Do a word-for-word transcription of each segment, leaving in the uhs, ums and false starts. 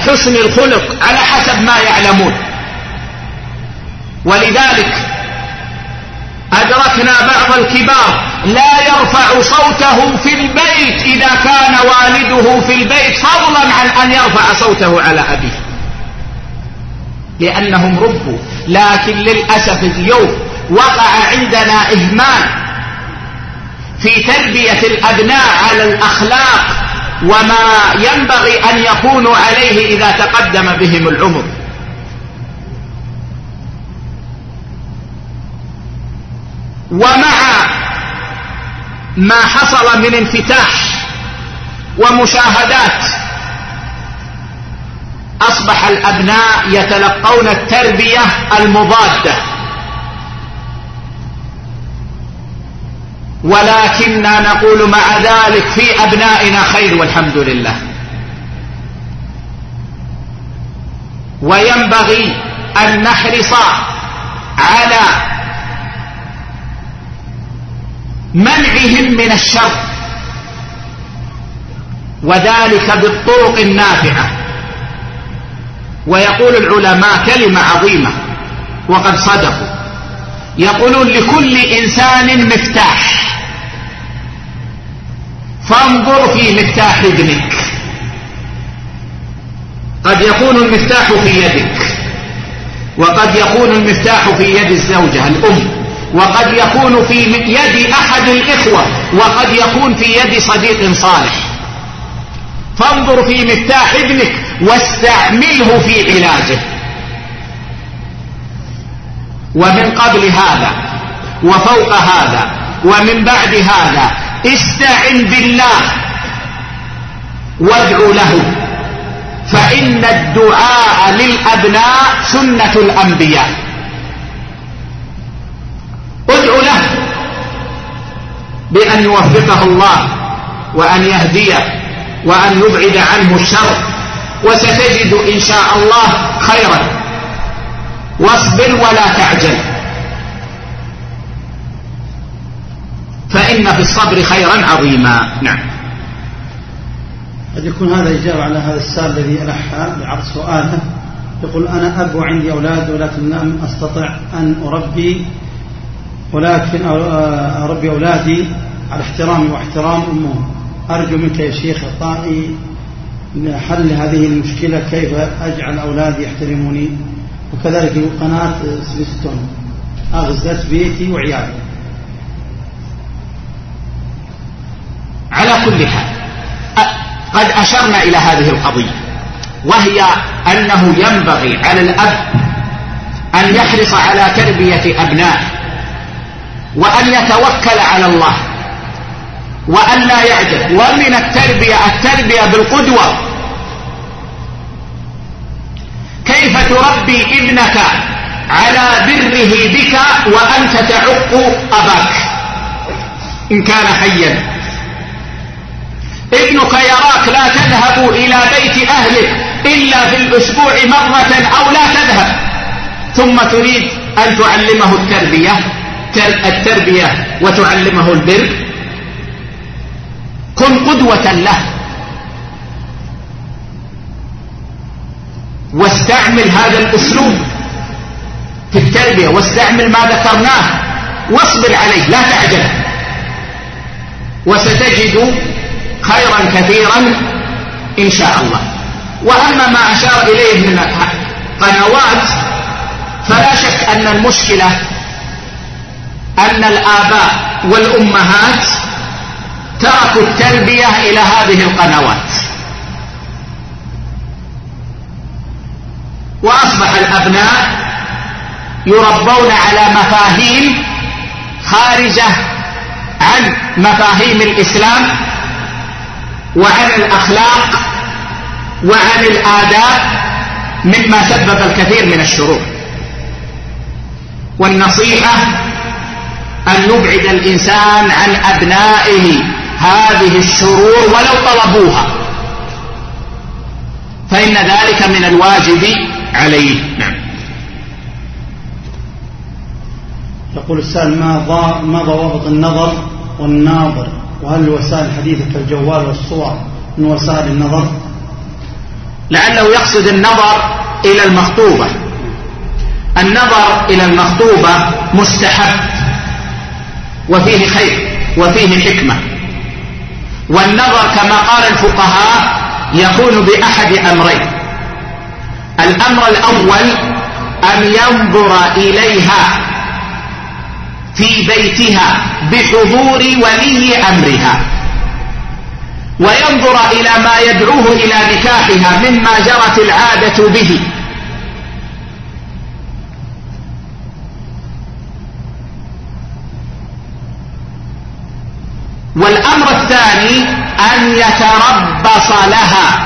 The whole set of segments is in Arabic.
حسن الخلق على حسب ما يعلمون. ولذلك أدركنا بعض الكبار لا يرفع صوته في البيت إذا كان والده في البيت، فضلا عن أن يرفع صوته على أبيه، لأنهم ربوا. لكن للأسف اليوم وقع عندنا إهمال في تربية الأبناء على الأخلاق وما ينبغي أن يكونوا عليه إذا تقدم بهم العمر. ومع ما حصل من انفتاح ومشاهدات أصبح الأبناء يتلقون التربية المضادة، ولكننا نقول مع ذلك في أبنائنا خير والحمد لله. وينبغي أن نحرص على منعهم من الشر، وذلك بالطرق النافعة. ويقول العلماء كلمة عظيمة وقد صدقوا، يقولون لكل إنسان مفتاح، فانظر في مفتاح ابنك. قد يكون المفتاح في يدك، وقد يكون المفتاح في يد الزوجة الأم، وقد يكون في يد أحد الإخوة، وقد يكون في يد صديق صالح. فانظر في مفتاح ابنك واستعمله في علاجه. ومن قبل هذا وفوق هذا ومن بعد هذا استعن بالله وادعو له، فإن الدعاء للأبناء سنة الأنبياء. ادعو له بأن يوفقه الله وأن يهديه وأن يبعد عنه الشر، وستجد إن شاء الله خيرا. واصبر ولا تعجل، فإن في الصبر خيرا عظيما. نعم. قد يكون هذا إجابة على هذا السؤال الذي ألح بعرض سؤاله. يقول أنا أب وعندي أولاد ولكن لم أستطع أن أربي ولكن أربي أولادي على احترامي واحترام أمهم. أرجو منك يا شيخ إعطائي حل هذه المشكلة، كيف أجعل أولادي يحترموني؟ وكذلك قناة سبيستون أغزت بيتي وعيالي. على كل حال قد أشرنا إلى هذه القضية، وهي أنه ينبغي على الأب أن يحرص على تربية أبنائه، وأن يتوكل على الله، وأن لا يعجل. ومن التربية التربية بالقدوة. كيف تربي ابنك على بره بك وأنت تعق أباك إن كان حيا؟ ابنك يراك لا تذهب إلى بيت أهلك إلا في الأسبوع مرة أو لا تذهب، ثم تريد أن تعلمه التربية التربية وتعلمه البر. كن قدوة له، واستعمل هذا الأسلوب في التربية، واستعمل ما ذكرناه، واصبر عليه لا تعجل، وستجد خيرا كثيرا إن شاء الله. وأما ما أشار إليه من قنوات، فلا شك أن المشكلة أن الآباء والأمهات تركوا التربية إلى هذه القنوات، وأصبح الأبناء يربون على مفاهيم خارجة عن مفاهيم الإسلام وعن الأخلاق وعن الآداب، مما سبب الكثير من الشرور. والنصيحة أن يبعد الإنسان عن أبنائه هذه الشرور ولو طلبوها، فإن ذلك من الواجب عليه. نعم. يقول السائل ما ضوابط النظر والناظر، وهل وسائل الحديث كالجوال والصور من وسائل النظر؟ لعله يقصد النظر إلى المخطوبة. النظر إلى المخطوبة مستحب وفيه خير وفيه حكمة، والنظر كما قال الفقهاء يكون بأحد أمرين: الأمر الأول أن ينظر إليها في بيتها بحضور ولي أمرها، وينظر إلى ما يدعوه إلى نكاحها مما جرت العادة به، والأمر الثاني أن يتربص لها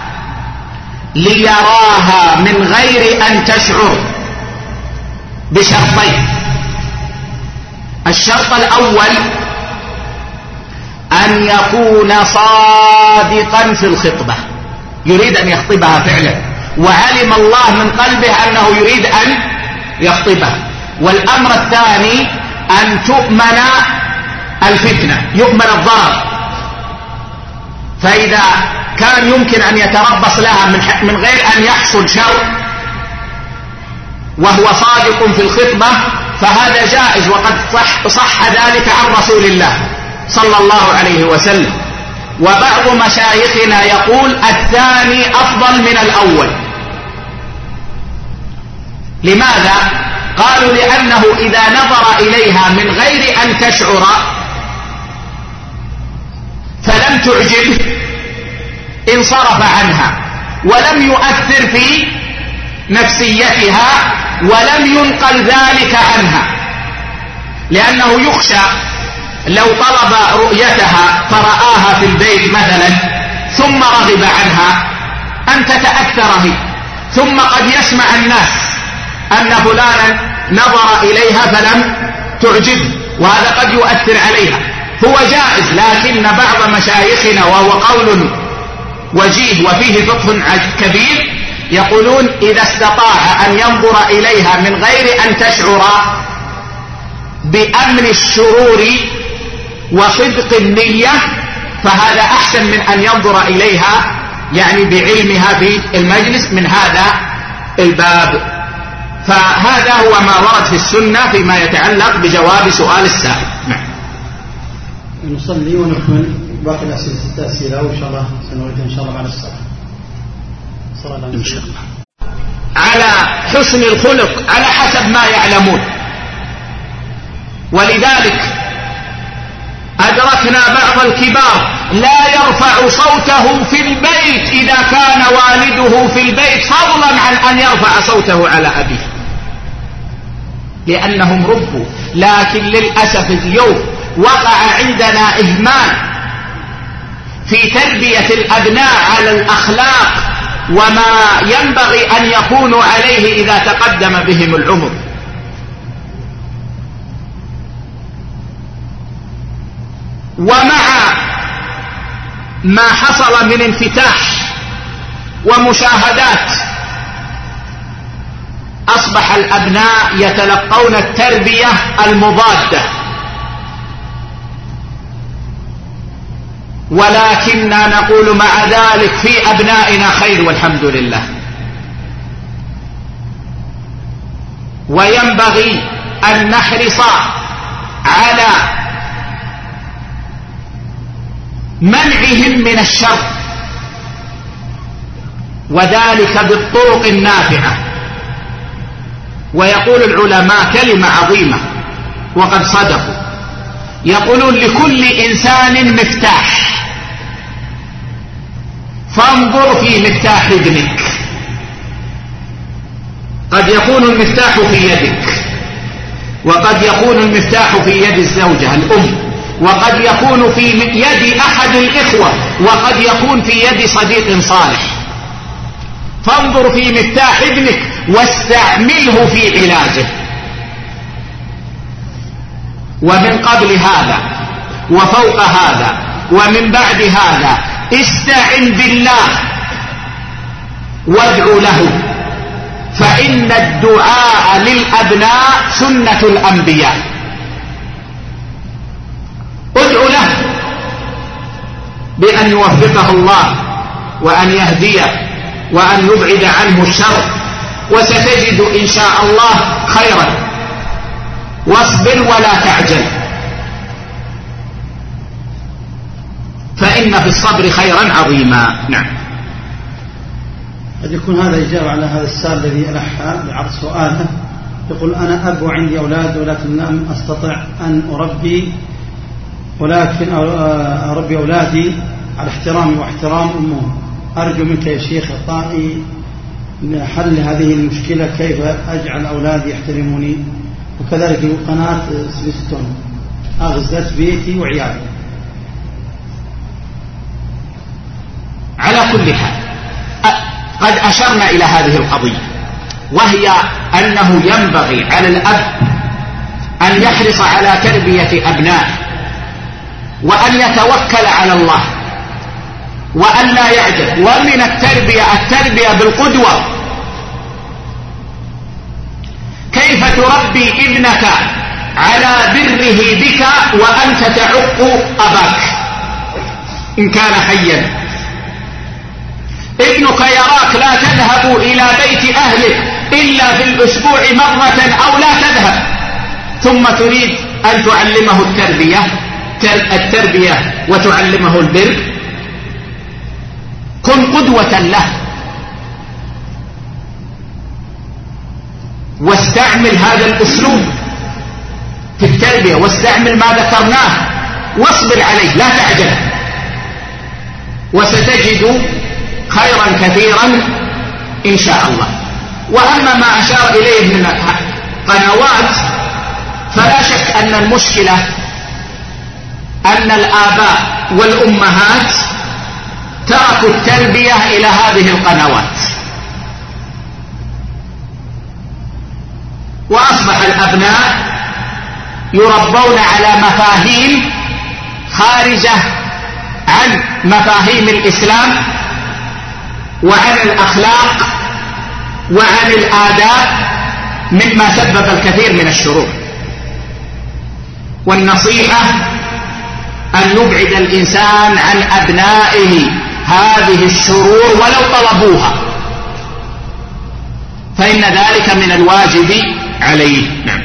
ليراها من غير أن تشعر بشرطين: الشرط الأول أن يكون صادقا في الخطبة، يريد أن يخطبها فعلا وعلم الله من قلبه أنه يريد أن يخطبها. والأمر الثاني أن تؤمن الفتنة، يؤمن الضرر، فإذا كان يمكن أن يتربص لها من غير أن يحصل شر وهو صادق في الخطبة فهذا جائز، وقد صح, صح ذلك عن رسول الله صلى الله عليه وسلم. وبعض مشايخنا يقول الثاني أفضل من الأول. لماذا؟ قالوا لأنه إذا نظر إليها من غير أن تشعر فلم تعجبه انصرف عنها ولم يؤثر في نفسيتها ولم ينقل ذلك عنها، لأنه يخشى لو طلب رؤيتها فرآها في البيت مثلا ثم رغب عنها أن تتأثر هي، ثم قد يسمع الناس أن فلانا نظر إليها فلم تعجبه، وهذا قد يؤثر عليها. هو جائز، لكن بعض مشايخنا وهو قول وجيه وفيه فقه كبير يقولون إذا استطاع أن ينظر إليها من غير أن تشعر بأمن الشرور وصدق النية فهذا أحسن من أن ينظر إليها يعني بعلمها في المجلس من هذا الباب. فهذا هو ما ورد في السنة فيما يتعلق بجواب سؤال السائل. نعم. نصلي ونكمل باقي الأسئلة التأسيلة وإن شاء الله سنريد إن شاء الله على الصلاة. صلاة إن شاء الله. على حسن الخلق على حسب ما يعلمون، ولذلك أدركنا بعض الكبار لا يرفع صوته في البيت إذا كان والده في البيت فضلا عن أن يرفع صوته على أبيه، لأنهم ربوا. لكن للأسف اليوم وقع عندنا إهمال في تربية الأبناء على الأخلاق وما ينبغي أن يكونوا عليه إذا تقدم بهم العمر. ومع ما حصل من انفتاح ومشاهدات أصبح الأبناء يتلقون التربية المضادة، ولكننا نقول مع ذلك في أبنائنا خير والحمد لله. وينبغي أن نحرص على منعهم من الشر، وذلك بالطرق النافعة. ويقول العلماء كلمة عظيمة وقد صدقوا، يقولون لكل إنسان مفتاح، فانظر في مفتاح ابنك. قد يكون المفتاح في يدك، وقد يكون المفتاح في يد الزوجة الأم، وقد يكون في يد أحد الإخوة، وقد يكون في يد صديق صالح. فانظر في مفتاح ابنك واستعمله في علاجه. ومن قبل هذا وفوق هذا ومن بعد هذا استعن بالله وادع له، فإن الدعاء للأبناء سنة الأنبياء. ادع له بأن يوفقه الله وأن يهديه وأن يبعد عنه الشر، وستجد إن شاء الله خيرا. واصبر ولا تعجل، فإن في الصبر خيرا عظيما. نعم. قد يكون هذا إجابة على هذا السؤال الذي ألح بعرض سؤاله. يقول أنا أب وعندي أولاد ولكن لم أستطع أن أربي ولكن أربي أولادي على احترامي واحترام أمهم. أرجو منك يا شيخ إعطائي حل هذه المشكلة، كيف أجعل أولادي يحترموني؟ وكذلك قناة سبيستون أغزت بيتي وعيالي. على كل حال قد أشرنا إلى هذه القضية، وهي أنه ينبغي على الأب أن يحرص على تربية أبنائه، وأن يتوكل على الله، وأن لا يعجز. ومن التربية التربية بالقدوة. كيف تربي ابنك على بره بك وأنت تعق أباك إن كان حيا؟ ابنك يراك لا تذهب إلى بيت أهلك إلا في الأسبوع مرة أو لا تذهب، ثم تريد أن تعلمه التربية التربية وتعلمه البر. كن قدوة له، واستعمل هذا الأسلوب في التربية، واستعمل ما ذكرناه، واصبر عليه لا تعجل، وستجد خيرا كثيرا إن شاء الله. وأما ما أشار إليه من قنوات، فلا شك أن المشكلة أن الآباء والأمهات تركوا التربية إلى هذه القنوات، وأصبح الأبناء يربون على مفاهيم خارجة عن مفاهيم الإسلام وعن الأخلاق وعن الآداب، مما سبب الكثير من الشرور. والنصيحة أن يبعد الإنسان عن أبنائه هذه الشرور ولو طلبوها، فإن ذلك من الواجب عليه. نعم.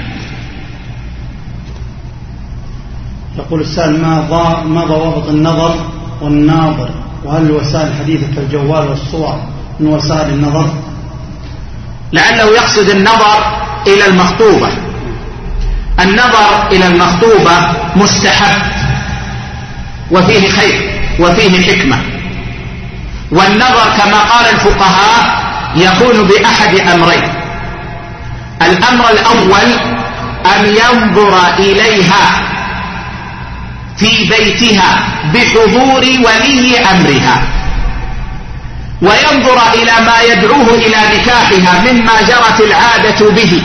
يقول السائل ما ضوابط النظر والناظر، وهل وسائل الحديثة كالجوال والصور من وسائل النظر؟ لعله يقصد النظر إلى المخطوبة. النظر إلى المخطوبة مستحب وفيه خير وفيه حكمة. والنظر كما قال الفقهاء يكون بأحد أمرين. الأمر الأول أن ينظر إليها في بيتها بحضور ولي أمرها، وينظر إلى ما يدعوه إلى نكاحها مما جرت العادة به،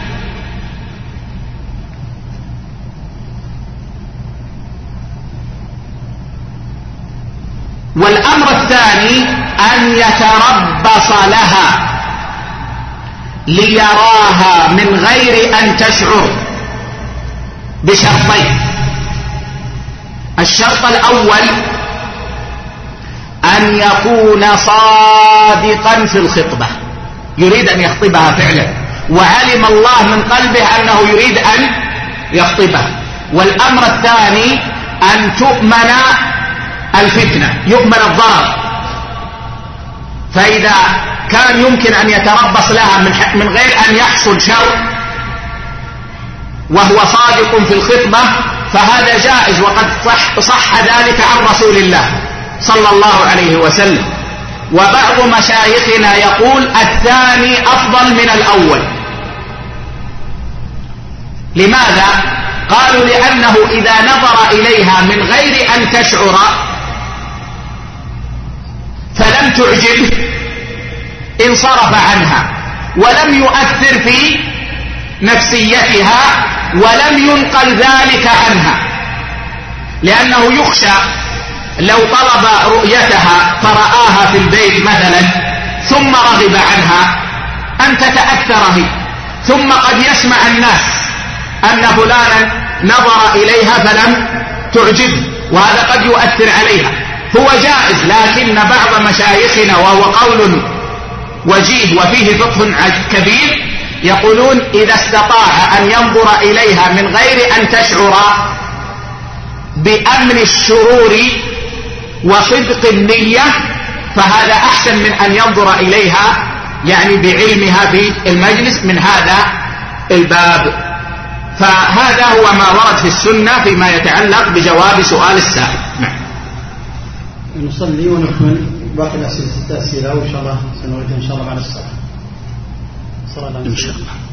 والأمر الثاني أن يتربص لها ليراها من غير أن تشعر بشرطين. الشرط الأول أن يكون صادقا في الخطبة، يريد أن يخطبها فعلا، وعلم الله من قلبه أنه يريد أن يخطبها. والأمر الثاني أن تؤمن الفتنة، يؤمن الضرر. فإذا كان يمكن أن يتربص لها من غير أن يحصل شر وهو صادق في الخطبة فهذا جائز، وقد صح, صح ذلك عن رسول الله صلى الله عليه وسلم. وبعض مشايخنا يقول الثاني أفضل من الأول. لماذا؟ قالوا لأنه إذا نظر إليها من غير أن تشعر فلم تعجبه انصرف عنها، ولم يؤثر في نفسيتها، ولم ينقل ذلك عنها، لأنه يخشى لو طلب رؤيتها فرآها في البيت مثلا ثم رغب عنها أن تتأثر هي، ثم قد يسمع الناس أن فلانا نظر إليها فلم تعجبه، وهذا قد يؤثر عليها. هو جائز، لكن بعض مشايخنا وهو قول وجيه وفيه فقه كبير، يقولون إذا استطاع أن ينظر إليها من غير أن تشعر بأمن الشرور وصدق النية فهذا أحسن من أن ينظر إليها يعني بعلمها في المجلس من هذا الباب. فهذا هو ما ورد في السنة فيما يتعلق بجواب سؤال السائل. نعم. نصلي ونكمل باقي الأسئلة التأسيلة وإن شاء الله سنريد إن شاء الله بعد الصلاة. إن شاء الله.